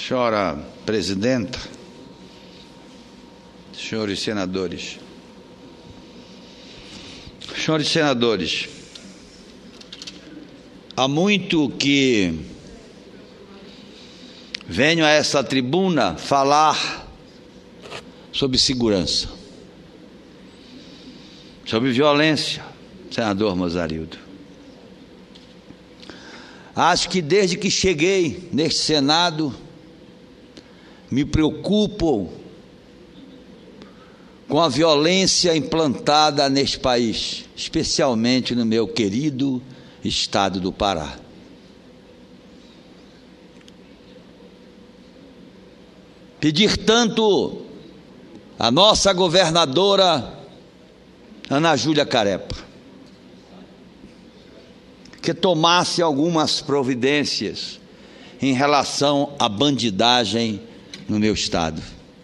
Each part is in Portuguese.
Senhora Presidenta, senhores senadores, há muito que venho a essa tribuna falar sobre segurança, sobre violência, senador Mozarildo. Acho que desde que cheguei neste Senado, me preocupo com a violência implantada neste país, especialmente no meu querido estado do Pará. Pedir tanto à nossa governadora Ana Júlia Carepa que tomasse algumas providências em relação à bandidagem no meu estado.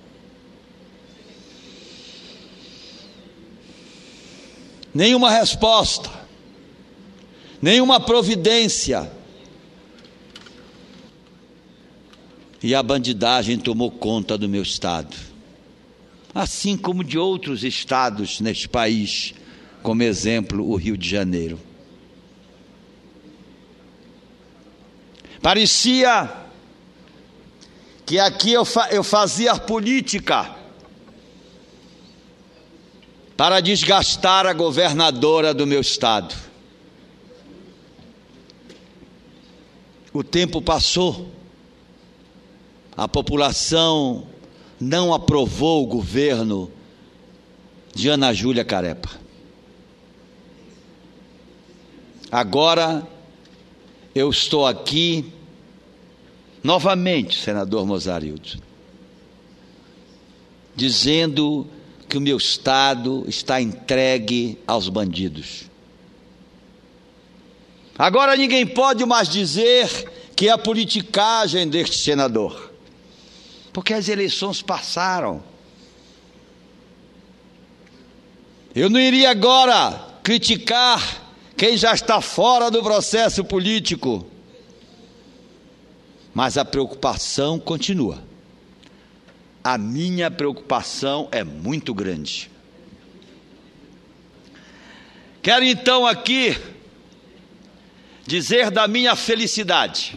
Nenhuma resposta, nenhuma providência. E a bandidagem tomou conta do meu estado, assim como de outros estados neste país, como exemplo o Rio de Janeiro. Parecia que aqui eu fazia política para desgastar a governadora do meu estado. O tempo passou, a população não aprovou o governo de Ana Júlia Carepa. Agora eu estou aqui novamente, senador Mozarildo, dizendo que o meu estado está entregue aos bandidos. Agora ninguém pode mais dizer que é a politicagem deste senador, porque as eleições passaram. Eu não iria agora criticar quem já está fora do processo político, mas a preocupação continua. A minha preocupação é muito grande. Quero então aqui dizer da minha felicidade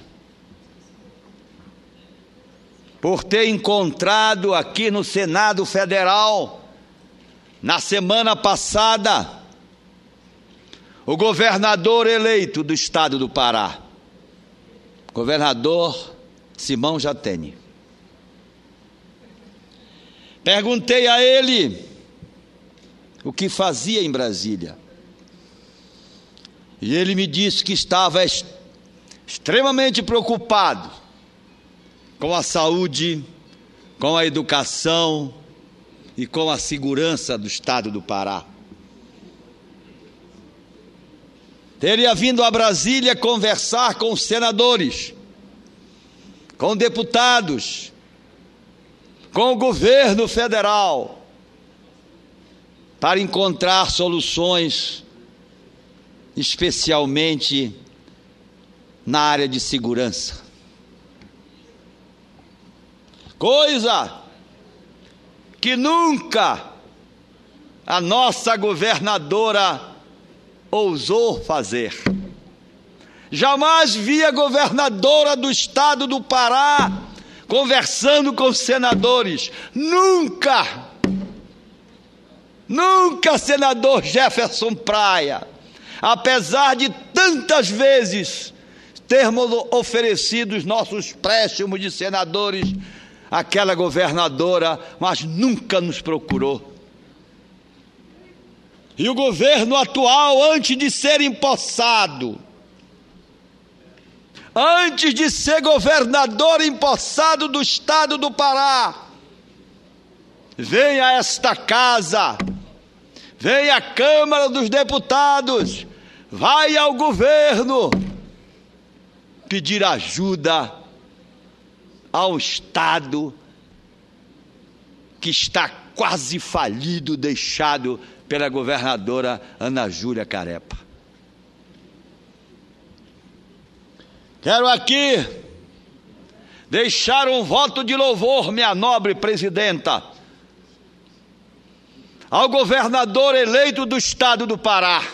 por ter encontrado aqui no Senado Federal, na semana passada, o governador eleito do estado do Pará, governador Simão Jatene. Perguntei a ele o que fazia em Brasília, e ele me disse que estava extremamente preocupado com a saúde, com a educação e com a segurança do estado do Pará. Teria vindo a Brasília conversar com os senadores, com deputados, com o governo federal, para encontrar soluções, especialmente na área de segurança. Coisa que nunca a nossa governadora ousou fazer. Jamais vi a governadora do estado do Pará conversando com os senadores. Nunca, senador Jefferson Praia, apesar de tantas vezes termos oferecido os nossos préstimos de senadores àquela governadora, mas nunca nos procurou. E o governo atual, antes de ser empossado, antes de ser governador empossado do estado do Pará, vem a esta casa, vem à Câmara dos Deputados, vai ao governo pedir ajuda ao estado que está quase falido, deixado pela governadora Ana Júlia Carepa. Quero aqui deixar um voto de louvor, minha nobre presidenta, ao governador eleito do estado do Pará,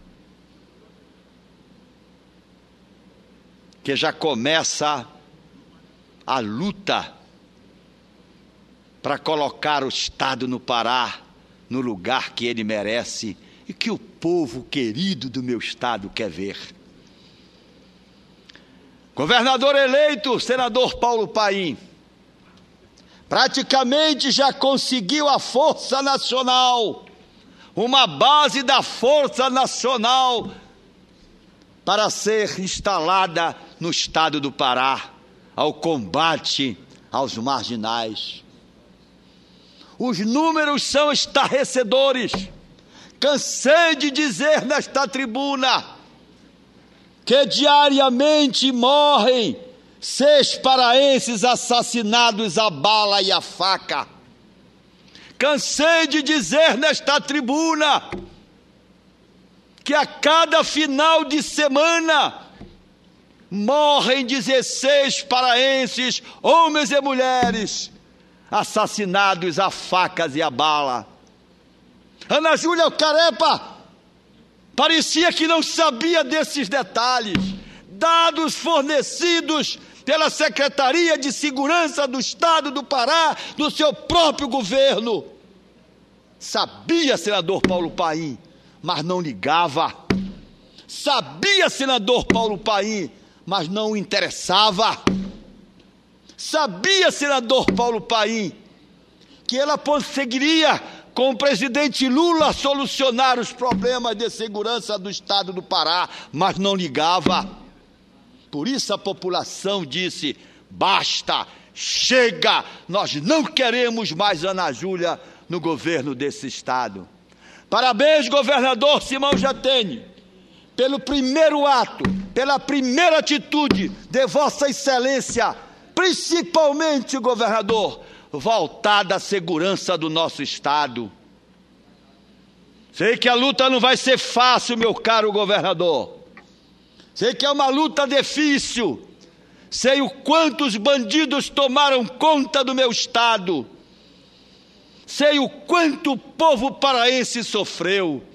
que já começa a luta para colocar o estado no Pará no lugar que ele merece e que o povo querido do meu estado quer ver. Governador eleito, senador Paulo Paim, praticamente já conseguiu a Força Nacional, uma base da Força Nacional para ser instalada no estado do Pará, ao combate aos marginais. Os números são estarrecedores. Cansei de dizer nesta tribuna que diariamente morrem 6 paraenses assassinados a bala e a faca. Cansei de dizer nesta tribuna que a cada final de semana morrem 16 paraenses, homens e mulheres, assassinados a facas e a bala. Ana Júlia Carepa parecia que não sabia desses detalhes, dados fornecidos pela Secretaria de Segurança do Estado do Pará, do seu próprio governo. Sabia, senador Paulo Paim, mas não ligava. Sabia, senador Paulo Paim, mas não interessava. Sabia, senador Paulo Paim, que ela conseguiria, com o presidente Lula, solucionar os problemas de segurança do estado do Pará, mas não ligava. Por isso a população disse: basta, chega, nós não queremos mais Ana Júlia no governo desse estado. Parabéns, governador Simão Jatene, pelo primeiro ato, pela primeira atitude de Vossa Excelência, principalmente, governador, voltada à segurança do nosso estado. Sei que a luta não vai ser fácil, meu caro governador. Sei que é uma luta difícil. Sei o quanto os bandidos tomaram conta do meu estado. Sei o quanto o povo paraense sofreu.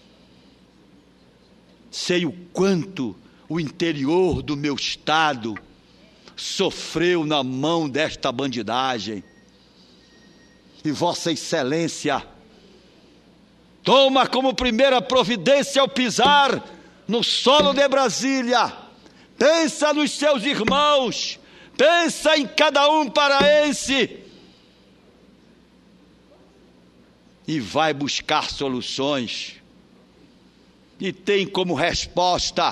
Sei o quanto o interior do meu estado sofreu na mão desta bandidagem. E Vossa Excelência toma como primeira providência ao pisar no solo de Brasília. Pensa nos seus irmãos, pensa em cada um paraense e vai buscar soluções. E tem como resposta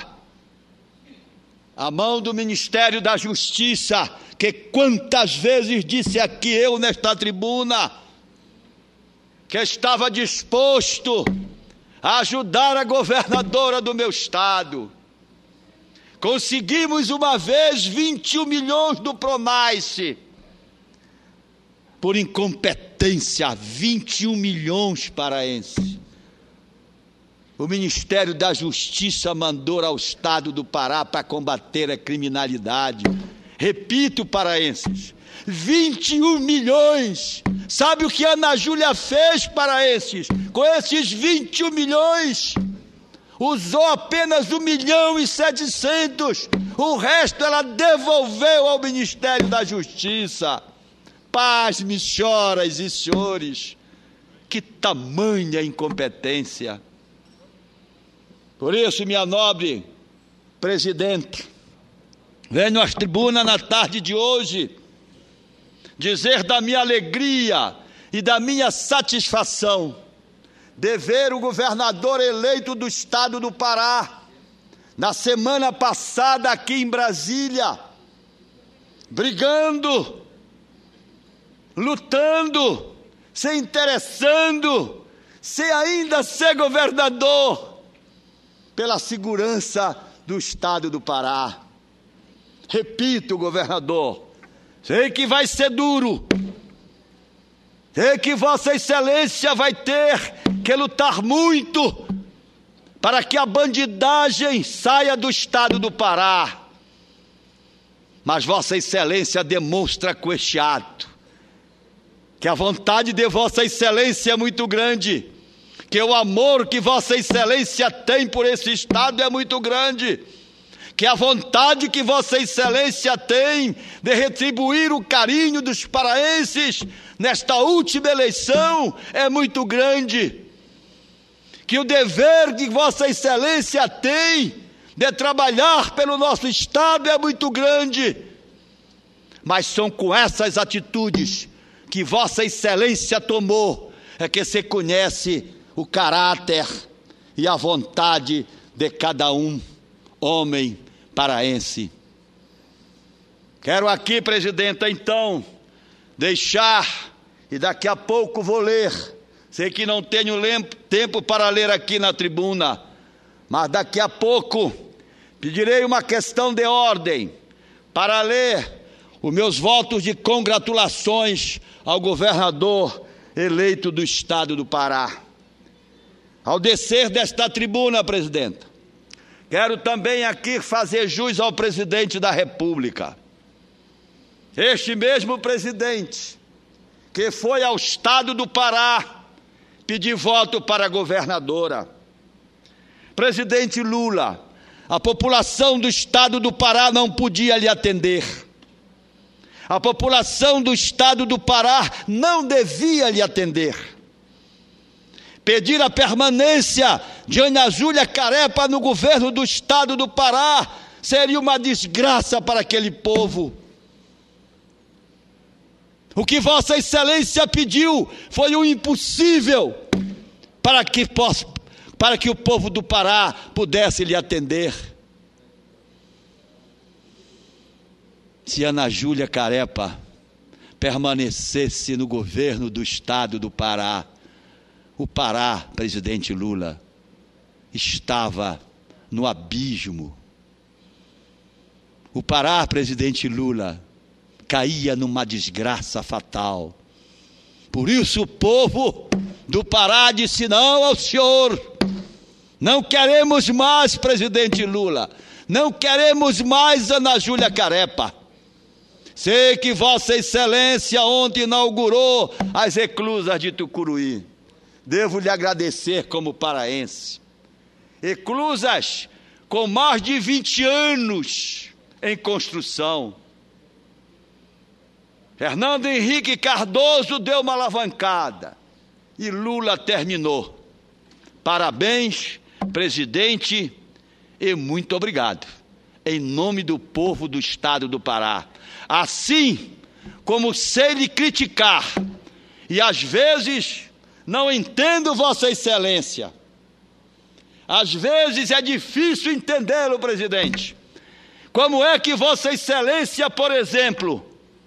a mão do Ministério da Justiça, que quantas vezes disse aqui eu nesta tribuna, que estava disposto a ajudar a governadora do meu estado. Conseguimos uma vez 21 milhões do Pronaice. Por incompetência, 21 milhões paraenses. O Ministério da Justiça mandou ao estado do Pará para combater a criminalidade. Repito, paraenses, 21 milhões. Sabe o que a Ana Júlia fez, paraenses? Com esses 21 milhões, usou apenas 1.700.000. O resto ela devolveu ao Ministério da Justiça. Pasme, senhoras e senhores, que tamanha incompetência. Por isso, minha nobre presidente, venho às tribunas na tarde de hoje dizer da minha alegria e da minha satisfação de ver o governador eleito do estado do Pará, na semana passada aqui em Brasília, brigando, lutando, se interessando, sem ainda ser governador, pela segurança do estado do Pará. Repito, governador, sei que vai ser duro, sei que Vossa Excelência vai ter que lutar muito para que a bandidagem saia do estado do Pará. Mas Vossa Excelência demonstra com este ato que a vontade de Vossa Excelência é muito grande, que o amor que Vossa Excelência tem por esse Estado é muito grande, que a vontade que Vossa Excelência tem de retribuir o carinho dos paraenses nesta última eleição é muito grande, que o dever que Vossa Excelência tem de trabalhar pelo nosso Estado é muito grande, mas são com essas atitudes que Vossa Excelência tomou é que se conhece o caráter e a vontade de cada um homem paraense. Quero aqui, presidenta, então, deixar, e daqui a pouco vou ler, sei que não tenho tempo para ler aqui na tribuna, mas daqui a pouco pedirei uma questão de ordem para ler os meus votos de congratulações ao governador eleito do Estado do Pará. Ao descer desta tribuna, presidenta, quero também aqui fazer jus ao presidente da República. Este mesmo presidente que foi ao Estado do Pará pedir voto para a governadora. Presidente Lula, a população do Estado do Pará não podia lhe atender. A população do Estado do Pará não devia lhe atender. Pedir a permanência de Ana Júlia Carepa no governo do Estado do Pará seria uma desgraça para aquele povo. O que Vossa Excelência pediu foi o impossível para que o povo do Pará pudesse lhe atender. Se Ana Júlia Carepa permanecesse no governo do Estado do Pará, o Pará, presidente Lula, estava no abismo. O Pará, presidente Lula, caía numa desgraça fatal. Por isso o povo do Pará disse não ao senhor. Não queremos mais, presidente Lula. Não queremos mais Ana Júlia Carepa. Sei que Vossa Excelência ontem inaugurou as reclusas de Tucuruí. Devo lhe agradecer como paraense. Reclusas com mais de 20 anos em construção. Fernando Henrique Cardoso deu uma alavancada e Lula terminou. Parabéns, presidente, e muito obrigado. Em nome do povo do Estado do Pará. Assim como sei lhe criticar, e às vezes não entendo Vossa Excelência. Às vezes é difícil entendê-lo, presidente. Como é que Vossa Excelência, por exemplo,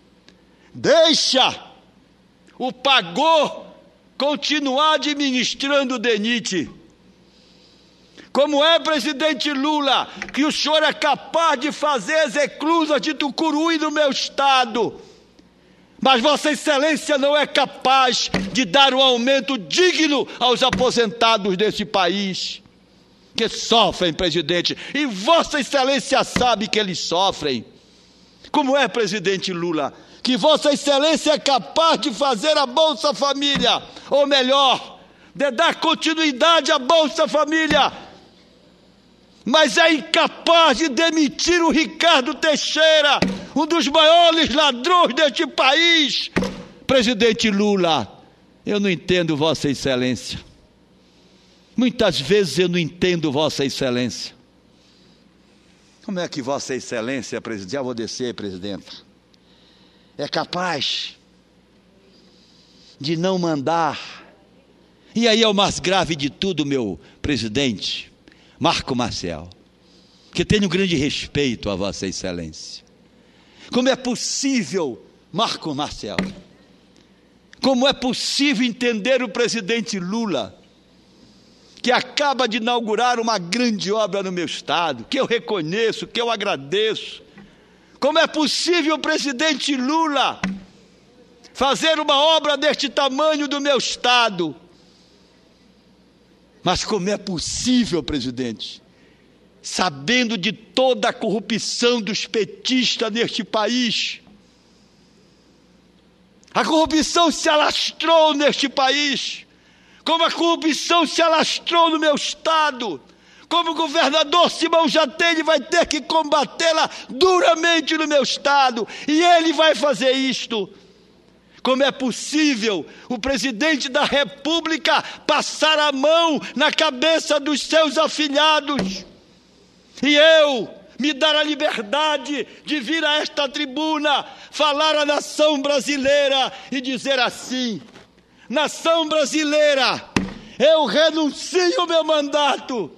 deixa o Pagô continuar administrando o DENIT? Como é, presidente Lula, que o senhor é capaz de fazer as reclusas de Tucuruí no meu estado, mas Vossa Excelência não é capaz de dar um aumento digno aos aposentados desse país, que sofrem, presidente, e Vossa Excelência sabe que eles sofrem. Como é, presidente Lula, que Vossa Excelência é capaz de fazer a Bolsa Família, ou melhor, de dar continuidade à Bolsa Família, mas é incapaz de demitir o Ricardo Teixeira, um dos maiores ladrões deste país. Presidente Lula, eu não entendo Vossa Excelência. Muitas vezes eu não entendo Vossa Excelência. Como é que Vossa Excelência, presidente, já vou descer, presidenta, é capaz de não mandar? E aí é o mais grave de tudo, meu presidente, Marco Marcel, que tenho grande respeito a Vossa Excelência. Como é possível, Marco Marcel, como é possível entender o presidente Lula, que acaba de inaugurar uma grande obra no meu estado, que eu reconheço, que eu agradeço. Como é possível o presidente Lula fazer uma obra deste tamanho do meu estado? Mas como é possível, presidente, sabendo de toda a corrupção dos petistas neste país. A corrupção se alastrou neste país, como a corrupção se alastrou no meu estado, como o governador Simão Jatene vai ter que combatê-la duramente no meu estado, e ele vai fazer isto. Como é possível o presidente da República passar a mão na cabeça dos seus afilhados, e eu me dar a liberdade de vir a esta tribuna, falar à nação brasileira e dizer assim: nação brasileira, eu renuncio meu mandato,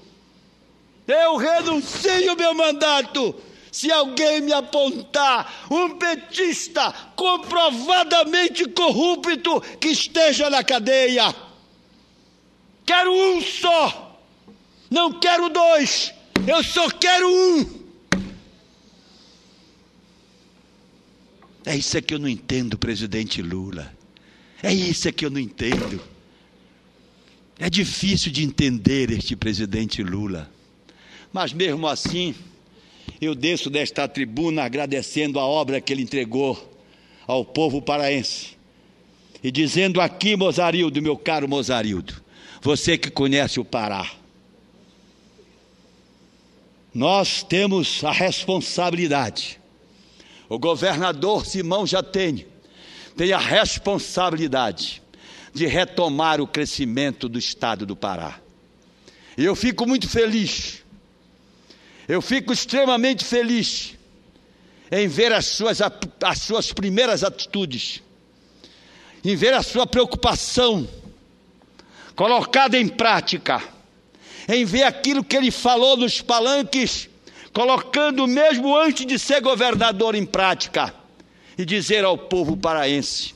se alguém me apontar um petista comprovadamente corrupto que esteja na cadeia. Quero um só, não quero dois, eu só quero um. É isso que eu não entendo, presidente Lula. É isso que eu não entendo. É difícil de entender este presidente Lula. Mas mesmo assim, eu desço desta tribuna agradecendo a obra que ele entregou ao povo paraense. E dizendo aqui, Mozarildo, meu caro Mozarildo, você que conhece o Pará, nós temos a responsabilidade. O governador Simão Jatene tem a responsabilidade de retomar o crescimento do estado do Pará. E eu fico muito feliz, eu fico extremamente feliz em ver as suas primeiras atitudes, em ver a sua preocupação colocada em prática, em ver aquilo que ele falou nos palanques, colocando mesmo antes de ser governador em prática, e dizer ao povo paraense,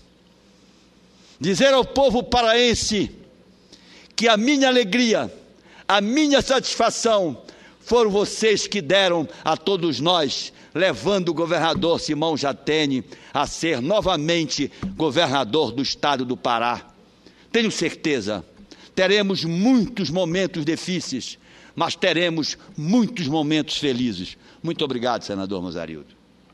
que a minha alegria, a minha satisfação, foram vocês que deram a todos nós, levando o governador Simão Jatene a ser novamente governador do estado do Pará. Tenho certeza, teremos muitos momentos difíceis, mas teremos muitos momentos felizes. Muito obrigado, senador Mozarildo.